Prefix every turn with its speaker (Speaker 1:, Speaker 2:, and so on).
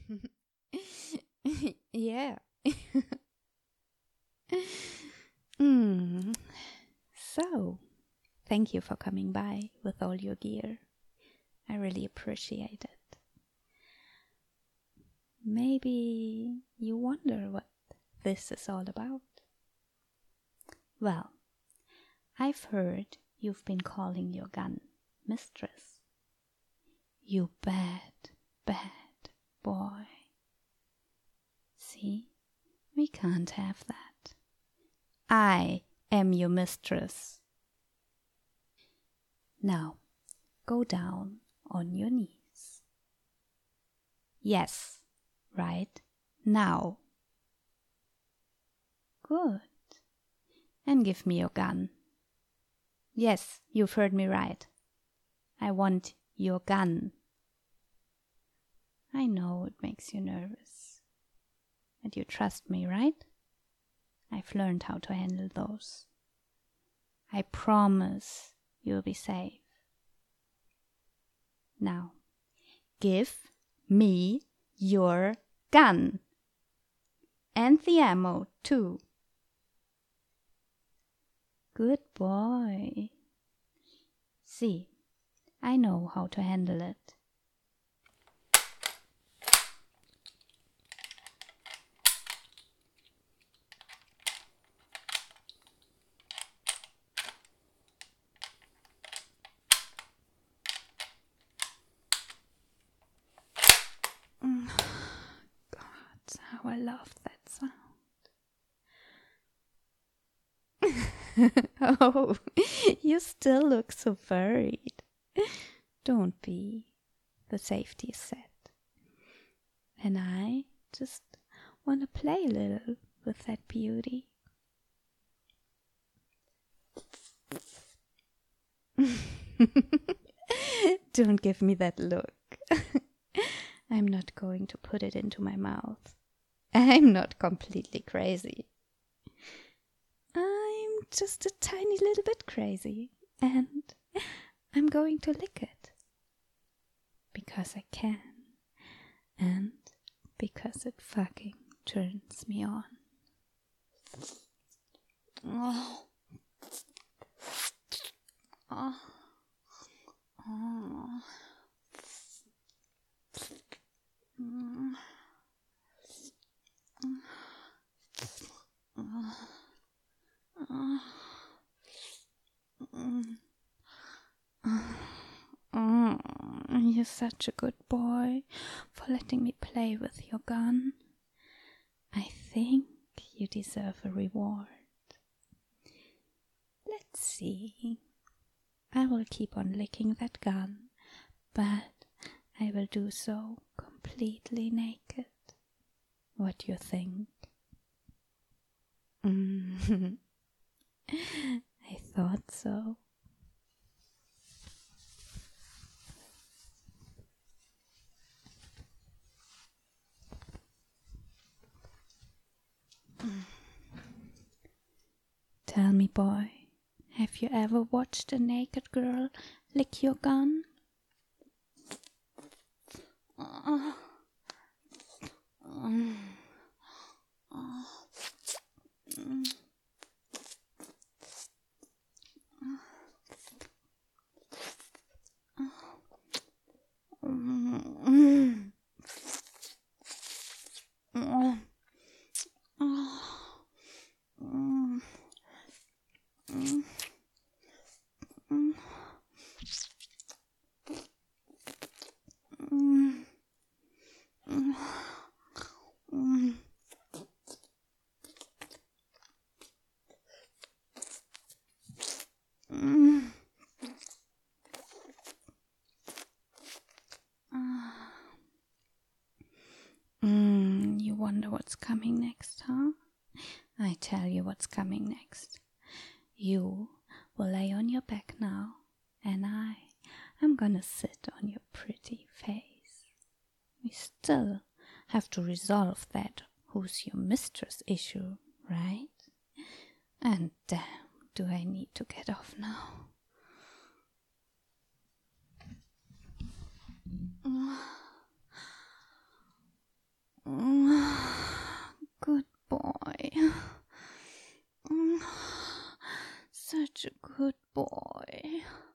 Speaker 1: Yeah. Mm. So, thank you for coming by with all your gear. I really appreciate it. Maybe you wonder what this is all about. Well, I've heard you've been calling your gun mistress. You bad, bad boy. See, we can't have that. I am your mistress. Now, go down on your knees. Yes, right now. Good. And give me your gun. Yes, you've heard me right. I want your gun. I know it makes you nervous. And you trust me, right? I've learned how to handle those. I promise you'll be safe. Now, give me your gun. And the ammo, too. Good boy. See, I know how to handle it. God, how I love that sound. Oh, you still look so worried. Don't be. The safety is set. And I just want to play a little with that beauty. Don't give me that look. I'm not going to put it into my mouth. I'm not completely crazy. I'm just a tiny little bit crazy, and I'm going to lick it. Because I can, and because it fucking turns me on. Oh. Oh. Oh. Mm. You're such a good boy for letting me play with your gun. I think you deserve a reward. Let's see. I will keep on licking that gun, but I will do so completely naked. What do you think? I thought so. Tell me, boy, have you ever watched a naked girl lick your gun? You wonder what's coming next, huh? I tell you what's coming next. You will lay on your back now, and I'm gonna sit on your pretty face. We still have to resolve that who's your mistress issue, right? And damn, do I need to get off now. such a good boy.